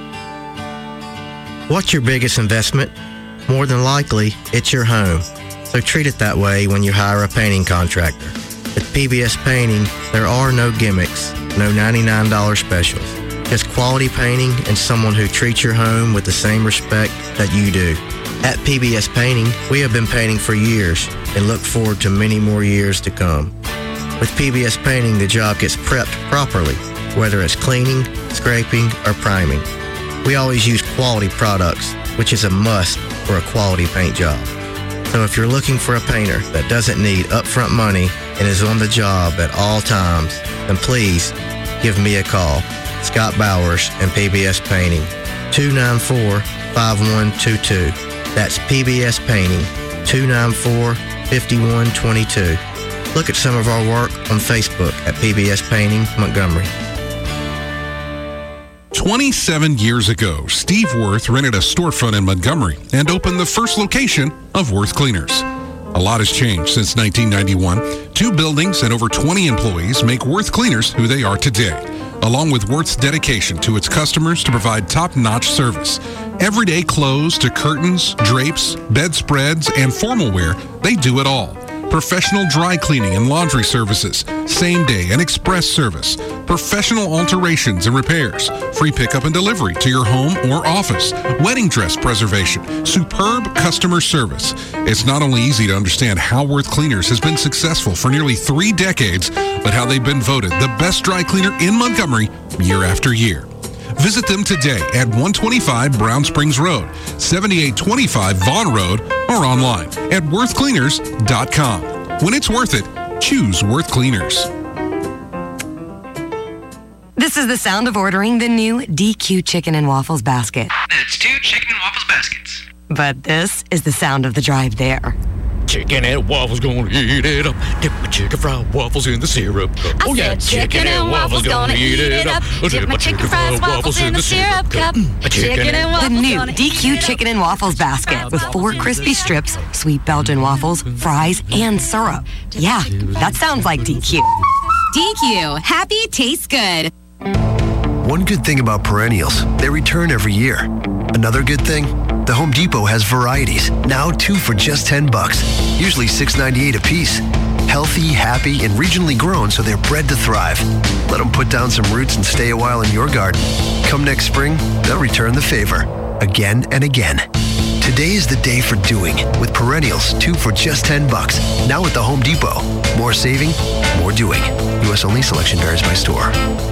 What's your biggest investment? More than likely, it's your home. So treat it that way when you hire a painting contractor. At PBS Painting, there are no gimmicks, no $99 specials. Just quality painting and someone who treats your home with the same respect that you do. At PBS Painting, we have been painting for years and look forward to many more years to come. With PBS Painting, the job gets prepped properly, whether it's cleaning, scraping, or priming. We always use quality products, which is a must for a quality paint job. So if you're looking for a painter that doesn't need upfront money and is on the job at all times, then please give me a call. Scott Bowers and PBS Painting, 294-5122. That's PBS Painting, 294-5122. Look at some of our work on Facebook at PBS Painting Montgomery. 27 years ago, Steve Worth rented a storefront in Montgomery and opened the first location of Worth Cleaners. A lot has changed since 1991. 2 buildings and over 20 employees make Worth Cleaners who they are today, along with Worth's dedication to its customers to provide top-notch service. Everyday clothes to curtains, drapes, bedspreads, and formal wear, they do it all. Professional dry cleaning and laundry services, same-day and express service, professional alterations and repairs, free pickup and delivery to your home or office, wedding dress preservation, superb customer service. It's not only easy to understand how Worth Cleaners has been successful for nearly 3 decades, but how they've been voted the best dry cleaner in Montgomery year after year. Visit them today at 125 Brown Springs Road, 7825 Vaughn Road, or online at worthcleaners.com. When it's worth it, choose Worth Cleaners. This is the sound of ordering the new DQ Chicken and Waffles basket. That's 2 chicken and waffles baskets. But this is the sound of the drive there. Chicken and waffles, gonna eat it up. Dip my chicken fried waffles in the syrup. Oh yeah, chicken and waffles, gonna eat it up. Dip my chicken fried waffles in the syrup cup. Chicken and waffles. The new DQ Chicken and Waffles basket with 4 crispy strips, sweet Belgian waffles, fries, and syrup. Yeah, that sounds like DQ. DQ, happy tastes good. One good thing about perennials, they return every year. Another good thing, the Home Depot has varieties, now 2 for just $10, usually $6.98 a piece. Healthy, happy, and regionally grown so they're bred to thrive. Let them put down some roots and stay a while in your garden. Come next spring, they'll return the favor, again and again. Today is the day for doing, with perennials 2 for just $10. Now at the Home Depot. More saving, more doing. U.S. only, selection varies by store.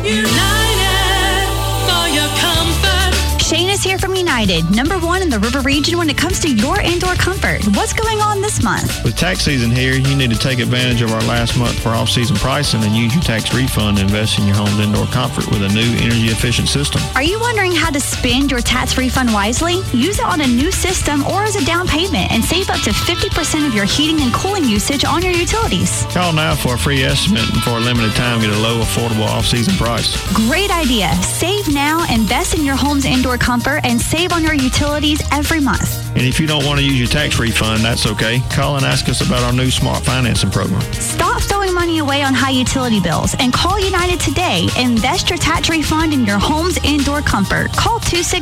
United for your comfort. Shane is here from United, #1 in the River region when it comes to your indoor comfort. What's going on this month? With tax season here, you need to take advantage of our last month for off-season pricing and use your tax refund to invest in your home's indoor comfort with a new energy-efficient system. Are you wondering how to spend your tax refund wisely? Use it on a new system or as a down payment and save up to 50% of your heating and cooling usage on your utilities. Call now for a free estimate and for a limited time get a low, affordable off-season price. Great idea. Save now, invest in your home's indoor comfort, and save on your utilities every month. And if you don't want to use your tax refund, that's okay. Call and ask us about our new smart financing program. Stop throwing money away on high utility bills and call United today. Invest your tax refund in your home's indoor comfort. Call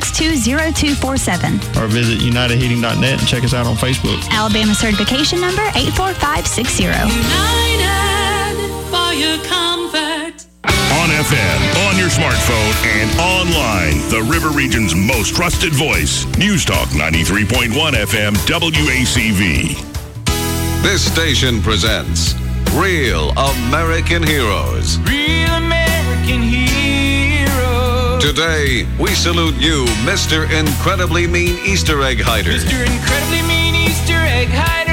262-0247. Or visit UnitedHeating.net and check us out on Facebook. Alabama certification number 84560. United for your comfort. On FM, on your smartphone, and online. The River Region's most trusted voice. News Talk 93.1 FM WACV. This station presents Real American Heroes. Real American heroes. Today, we salute you, Mr. Incredibly Mean Easter Egg Hider. Mr. Incredibly Mean Easter Egg Hider.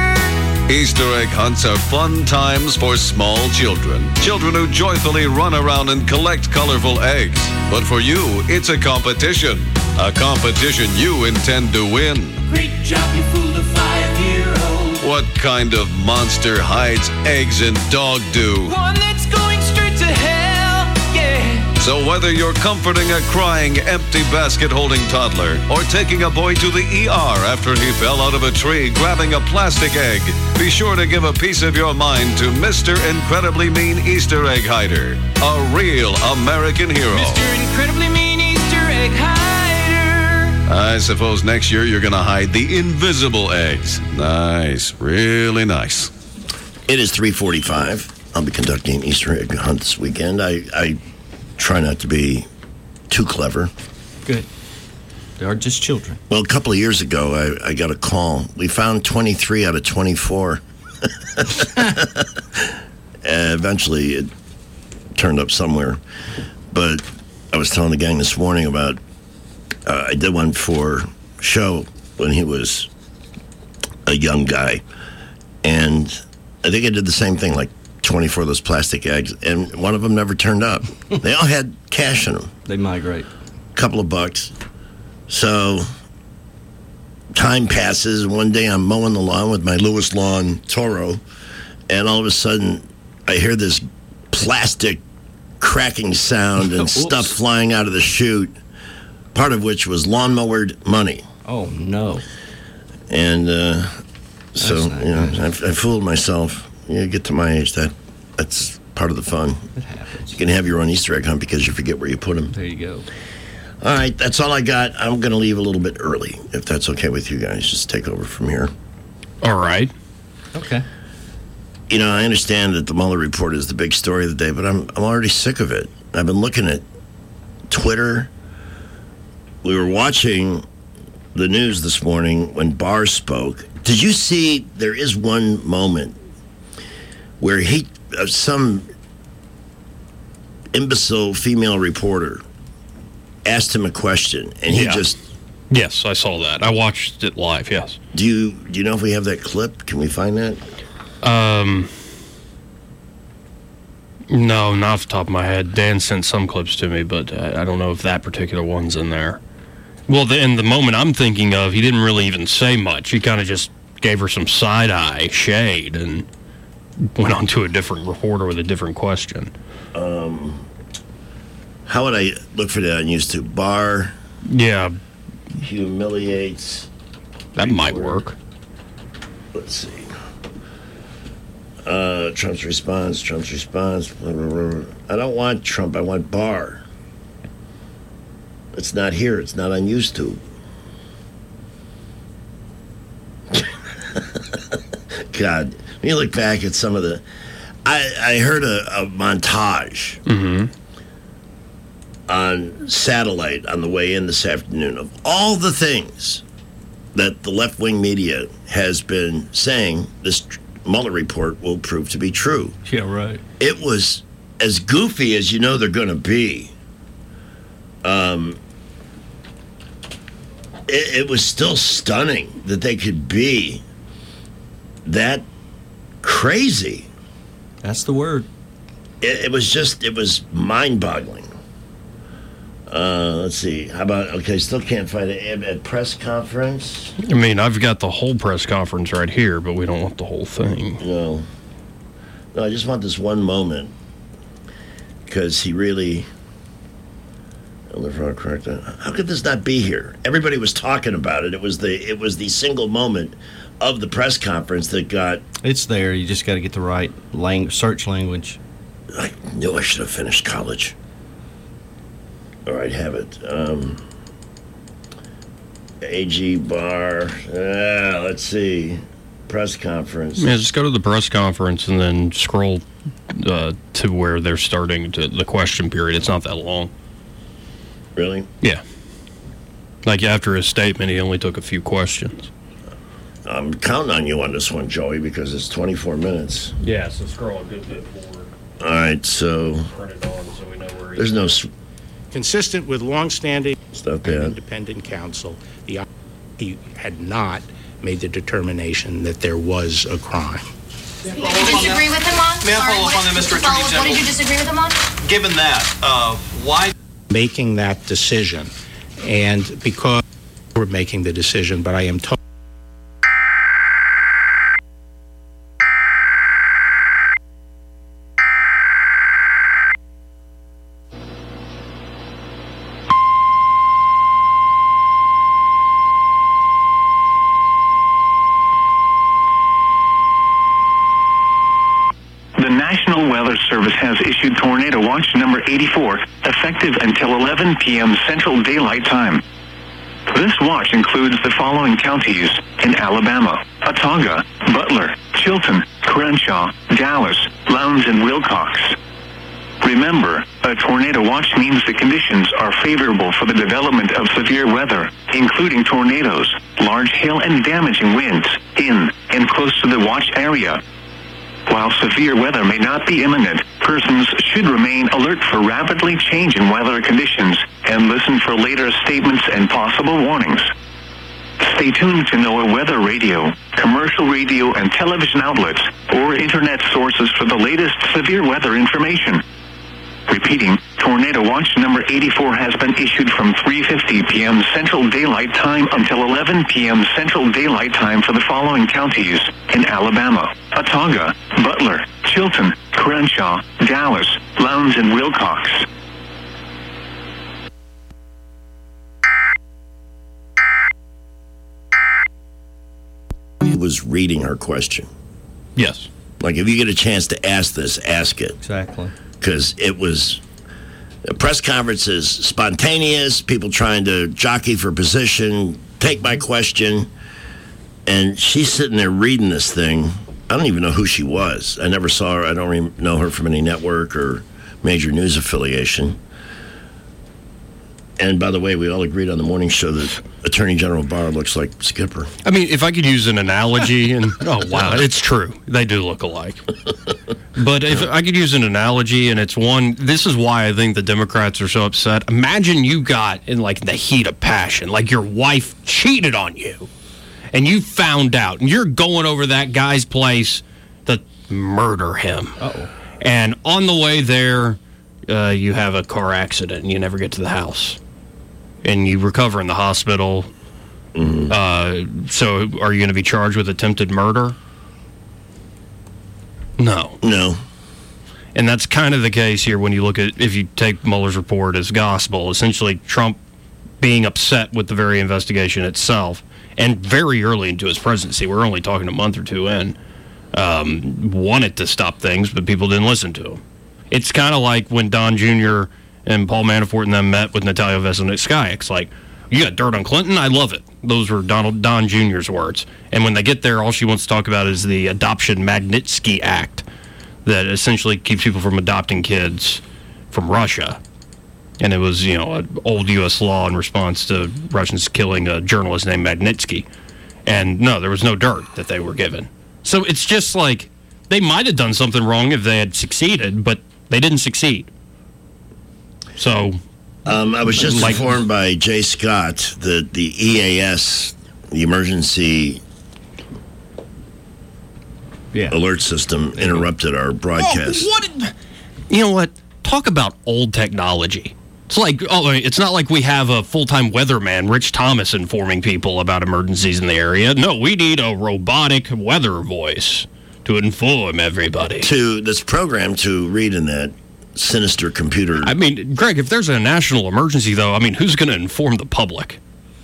Easter egg hunts are fun times for small children. Children who joyfully run around and collect colorful eggs. But for you, it's a competition. A competition you intend to win. Great job, you fooled a 5-year-old. What kind of monster hides eggs in dog do? One that's going straight to hell, yeah. So whether you're comforting a crying, empty basket-holding toddler or taking a boy to the ER after he fell out of a tree grabbing a plastic egg, be sure to give a piece of your mind to Mr. Incredibly Mean Easter Egg Hider, a real American hero. Mr. Incredibly Mean Easter Egg Hider. I suppose next year you're going to hide the invisible eggs. Nice, really nice. It is 3:45. I'll be conducting an Easter egg hunt this weekend. I try not to be too clever. Good. They are just children. Well, a couple of years ago, I got a call. We found 23 out of 24. Eventually, it turned up somewhere. But I was telling the gang this morning about, I did one for Show when he was a young guy. And I think I did the same thing, like 24 of those plastic eggs, and one of them never turned up. They all had cash in them. They migrate. A couple of bucks. So time passes, and one day I'm mowing the lawn with my Lewis Lawn Toro, and all of a sudden I hear this plastic cracking sound and stuff flying out of the chute, part of which was lawnmower money. Oh, no. And so, I fooled myself. You get to my age, that's part of the fun. It happens. You can have your own Easter egg hunt because you forget where you put them. There you go. All right, that's all I got. I'm going to leave a little bit early, if that's okay with you guys. Just take over from here. All right. Okay. You know, I understand that the Mueller report is the big story of the day, but I'm already sick of it. I've been looking at Twitter. We were watching the news this morning when Barr spoke. Did you see there is one moment where some imbecile female reporter asked him a question, and he just... Yes, I saw that. I watched it live, yes. Do you know if we have that clip? Can we find that? No, not off the top of my head. Dan sent some clips to me, but I don't know if that particular one's in there. Well, in the moment I'm thinking of, he didn't really even say much. He kind of just gave her some side-eye shade and went on to a different reporter with a different question. How would I look for that on YouTube? Barr. Yeah. Humiliates. That might work. Let's see. Trump's response. I don't want Trump. I want Barr. It's not here. It's not on YouTube. God, when you look back at some of the... I heard a montage on satellite on the way in this afternoon of all the things that the left-wing media has been saying this Mueller report will prove to be true. Yeah, right. It was as goofy as you know they're going to be. It was still stunning that they could be that crazy. That's the word. It was mind-boggling. Let's see. How about, still can't find it at press conference. I mean, I've got the whole press conference right here, but we don't want the whole thing. No, I just want this one moment because he really... How could this not be here? Everybody was talking about it. It was the single moment of the press conference that got... It's there. You just got to get the right search language. I knew I should have finished college. All right, have it. AG Barr. Let's see. Press conference. Yeah, just go to the press conference and then scroll to where they're starting the question period. It's not that long. Really? Yeah. Like after his statement, he only took a few questions. I'm counting on you on this one, Joey, because it's 24 minutes. Yeah, so scroll a good bit forward. All right, so... Turn it on so we know where there's no... Consistent with longstanding independent counsel, he had not made the determination that there was a crime. Did you disagree with him on? May I follow up on that, Mr. Attorney General? What did you disagree with him on? Given that, why... Making that decision, and because we're making the decision, but I am told... The National Weather Service has issued Tornado Watch number 84, effective until 11 p.m. Central Daylight Time. This watch includes the following counties in Alabama: Autauga, Butler, Chilton, Crenshaw, Dallas, Lowndes, and Wilcox. Remember, a tornado watch means the conditions are favorable for the development of severe weather, including tornadoes, large hail, and damaging winds in and close to the watch area. While severe weather may not be imminent, persons should remain alert for rapidly changing weather conditions and listen for later statements and possible warnings. Stay tuned to NOAA weather radio, commercial radio and television outlets, or internet sources for the latest severe weather information. Repeating, Tornado watch number 84 has been issued from 3:50 p.m. Central Daylight Time until 11 p.m. Central Daylight Time for the following counties in Alabama: Autauga, Butler, Chilton, Crenshaw, Dallas, Lowndes, and Wilcox. Was reading her question. Yes. Like, if you get a chance to ask this, ask it. Exactly. Because it was... A press conference is spontaneous, people trying to jockey for position, take my question, and she's sitting there reading this thing. I don't even know who she was. I never saw her. I don't even know her from any network or major news affiliation. And by the way, we all agreed on the morning show that Attorney General Barr looks like Skipper. I mean, if I could use an analogy, and oh wow, it's true, they do look alike. But if I could use an analogy, and it's one, this is why I think the Democrats are so upset. Imagine you got in like the heat of passion, like your wife cheated on you, and you found out, and you're going over that guy's place to murder him. Uh-oh. And on the way there, you have a car accident, and you never get to the house. And you recover in the hospital. Mm-hmm. So are you going to be charged with attempted murder? No. No. And that's kind of the case here when you look at, if you take Mueller's report as gospel, essentially Trump being upset with the very investigation itself, and very early into his presidency, we're only talking a month or two in, wanted to stop things, but people didn't listen to him. It's kind of like when Don Jr. and Paul Manafort and them met with Natalia Veselnitskaya. It's like, you got dirt on Clinton? I love it. Those were Don Jr.'s words. And when they get there, all she wants to talk about is the Adoption Magnitsky Act that essentially keeps people from adopting kids from Russia. And it was, an old U.S. law in response to Russians killing a journalist named Magnitsky. And no, there was no dirt that they were given. So it's just like, they might have done something wrong if they had succeeded, but they didn't succeed. So, I was just informed by Jay Scott that the EAS, the Emergency Alert System, interrupted our broadcast. You know what? Talk about old technology. It's like, it's not like we have a full-time weatherman, Rich Thomas, informing people about emergencies in the area. No, we need a robotic weather voice to inform everybody. That's programmed to read in that sinister computer. I mean, Greg, if there's a national emergency, though, who's going to inform the public?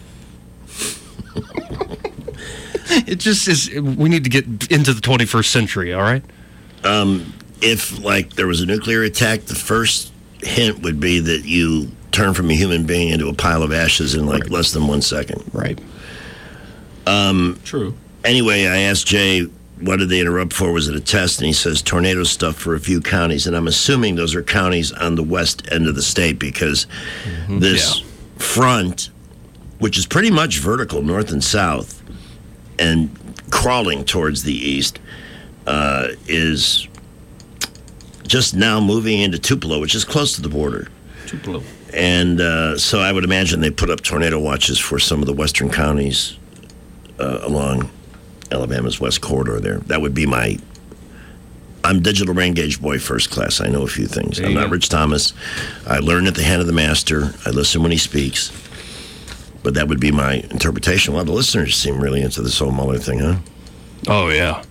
It just is, we need to get into the 21st century, all right? If, there was a nuclear attack, the first hint would be that you turn from a human being into a pile of ashes in, less than 1 second. Right. True. Anyway, I asked Jay, what did they interrupt for? Was it a test? And he says tornado stuff for a few counties. And I'm assuming those are counties on the west end of the state because this front, which is pretty much vertical, north and south, and crawling towards the east, is just now moving into Tupelo, which is close to the border. Tupelo. And so I would imagine they put up tornado watches for some of the western counties along Alabama's west corridor there. That would be I'm digital rain gauge boy first class. I know a few things. I'm not Rich Thomas. I learn at the hand of the master. I listen when he speaks. But that would be my interpretation. Well, the listeners seem really into this whole Mueller thing, huh? Oh, yeah.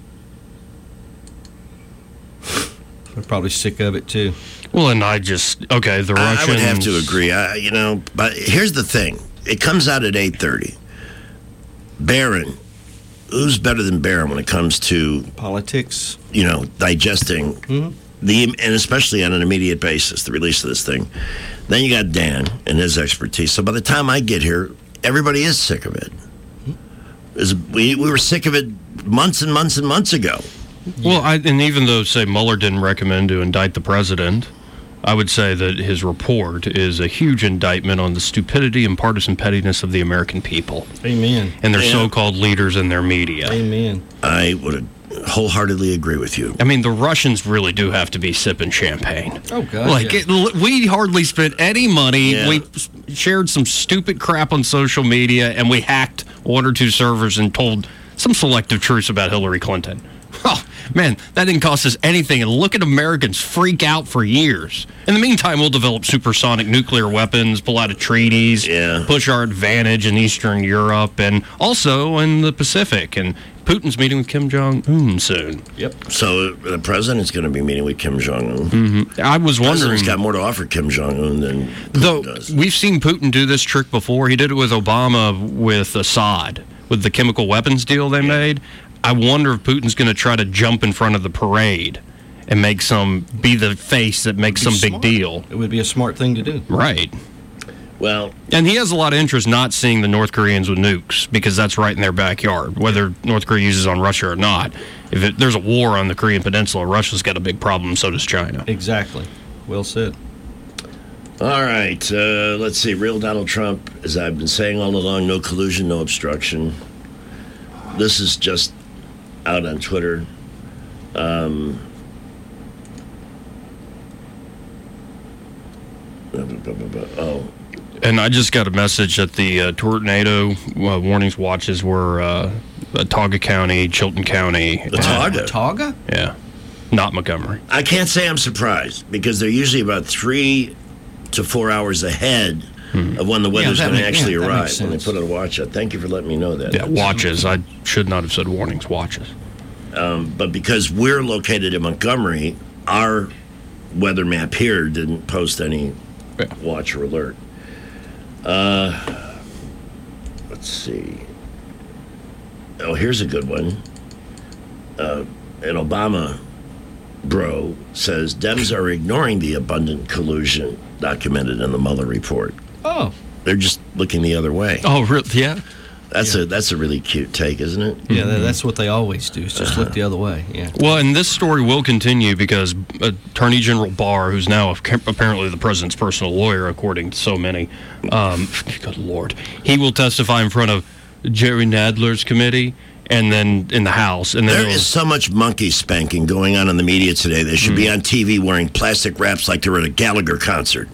They're probably sick of it, too. Well, and the Russians... I would have to agree. But here's the thing. It comes out at 8:30. Barron... Who's better than Barron when it comes to politics? Digesting and especially on an immediate basis, the release of this thing. Then you got Dan and his expertise. So by the time I get here, everybody is sick of it. We were sick of it months and months and months ago. Well, and even though, say, Mueller didn't recommend to indict the president, I would say that his report is a huge indictment on the stupidity and partisan pettiness of the American people. Amen. And their so-called leaders and their media. Amen. I would wholeheartedly agree with you. The Russians really do have to be sipping champagne. Oh, God. We hardly spent any money. Yeah. We shared some stupid crap on social media, and we hacked one or two servers and told some selective truths about Hillary Clinton. Oh, Man, that didn't cost us anything, and look at Americans freak out for years. In the meantime, we'll develop supersonic nuclear weapons, pull out of treaties, push our advantage in Eastern Europe, and also in the Pacific. And Putin's meeting with Kim Jong-un soon. Yep. So the president's going to be meeting with Kim Jong-un. Mm-hmm. I was wondering... He's got more to offer Kim Jong-un than Putin does. We've seen Putin do this trick before. He did it with Obama with Assad, with the chemical weapons deal they made. I wonder if Putin's going to try to jump in front of the parade and be the face that makes some big deal. It would be a smart thing to do. Right. Well, and he has a lot of interest not seeing the North Koreans with nukes because that's right in their backyard, whether North Korea uses on Russia or not. If there's a war on the Korean Peninsula, Russia's got a big problem, so does China. Exactly. Well said. All right. Let's see. Real Donald Trump, as I've been saying all along, no collusion, no obstruction. This is just out on Twitter. And I just got a message that the tornado warnings watches were Watauga County, Chilton County. Watauga? Yeah. Not Montgomery. I can't say I'm surprised because they're usually about 3 to 4 hours ahead of when the weather's going to actually arrive when they put a watch out. Thank you for letting me know that. Yeah, watches. I should not have said warnings, watches. But because we're located in Montgomery, our weather map here didn't post any watch or alert. Let's see. Oh, here's a good one. An Obama bro says Dems are ignoring the abundant collusion documented in the Mueller report. Oh. They're just looking the other way. Oh, really? Yeah. That's a really cute take, isn't it? Yeah, that's what they always do, is just look the other way. Yeah. Well, and this story will continue because Attorney General Barr, who's now apparently the president's personal lawyer, according to so many, good Lord, he will testify in front of Jerry Nadler's committee and then in the House. And then there is so much monkey spanking going on in the media today. They should be on TV wearing plastic wraps like they were at a Gallagher concert.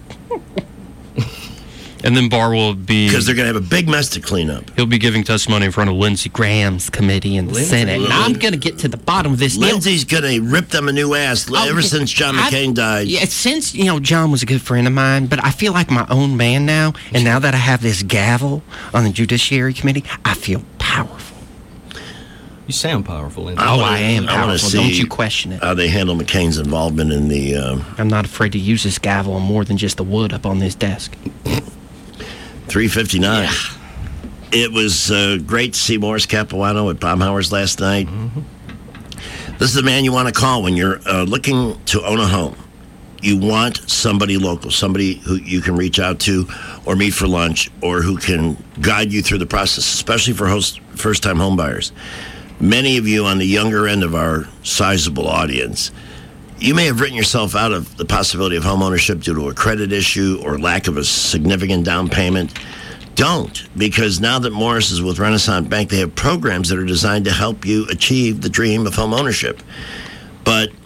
And then Barr will be... Because they're going to have a big mess to clean up. He'll be giving testimony in front of Lindsey Graham's committee in the Senate. And I'm going to get to the bottom of this. Lindsey's going to rip them a new ass ever since John McCain died. Yeah, since, John was a good friend of mine, but I feel like my own man now. And now that I have this gavel on the Judiciary Committee, I feel powerful. You sound powerful, Lindsey. I am powerful. Don't you question it. How they handle McCain's involvement in the... I'm not afraid to use this gavel on more than just the wood up on this desk. 3:59. Yeah. It was great to see Morris Capuano at Baumhauer's last night. Mm-hmm. This is the man you want to call when you're looking to own a home. You want somebody local, somebody who you can reach out to or meet for lunch or who can guide you through the process, especially for first-time home buyers. Many of you on the younger end of our sizable audience, you may have written yourself out of the possibility of home ownership due to a credit issue or lack of a significant down payment. Don't, because now that Morris is with Renaissance Bank, they have programs that are designed to help you achieve the dream of home ownership. But